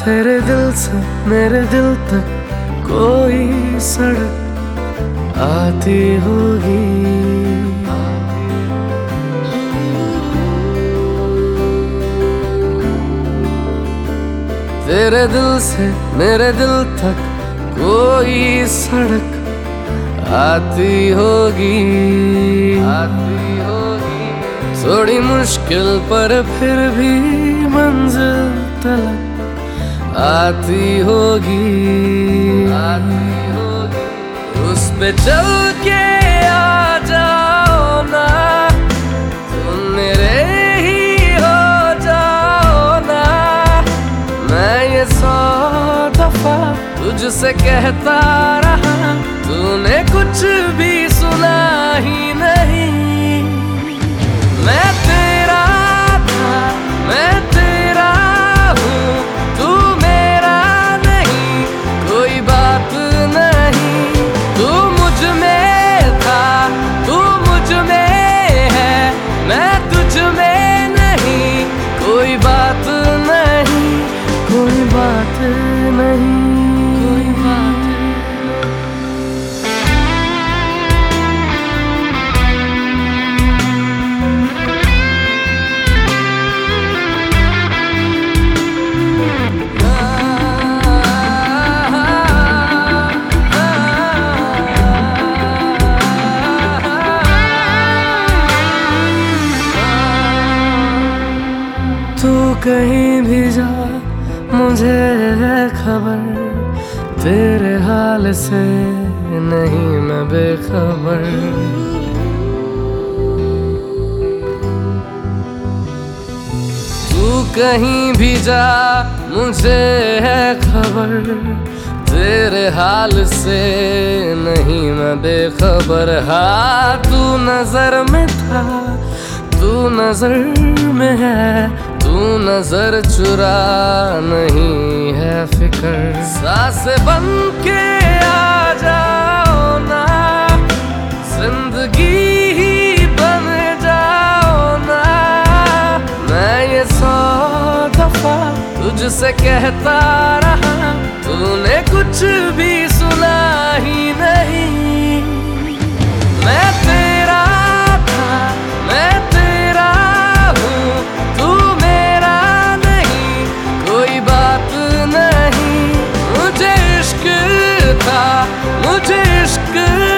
तेरे दिल से मेरे दिल तक कोई सड़क आती होगी। तेरे दिल से मेरे दिल तक कोई सड़क आती होगी, आती होगी। थोड़ी मुश्किल पर फिर भी मंजिल तलक आती होगी, आती होगी। उस पे चल के आ जाओ ना, तुम मेरे ही हो जाओ ना। मैं ये 100 दफा तुझसे कहता रहा, तूने कुछ भी सुना ही नहीं। मैं तेरा था, मैं तेरा हूँ, तू मेरा नहीं, कोई बात नहीं। तू मुझ में था, तू मुझ में है, मैं तुझ में नहीं, कोई बात नहीं, कोई बात नहीं, कोई बात नहीं। तू कहीं भी जा मुझे है खबर, तेरे हाल से नहीं मैं बेखबर। तू कहीं भी जा मुझे है खबर, तेरे हाल से नहीं मैं बेखबर। हाँ तू नजर में था, तू नजर में है, तू नजर चुरा नहीं है फिकर। सांस बन के आ जाओ ना, जिंदगी ही बन जाओ ना। मैं ये 100 दफा तुझसे कहता रहा, तूने कुछ भी सुना ही नहीं। मैं तेरा था, मैं तेरा हूँ, तू मेरा नहीं, कोई बात नहीं। मुझे इश्क था, मुझे इश्क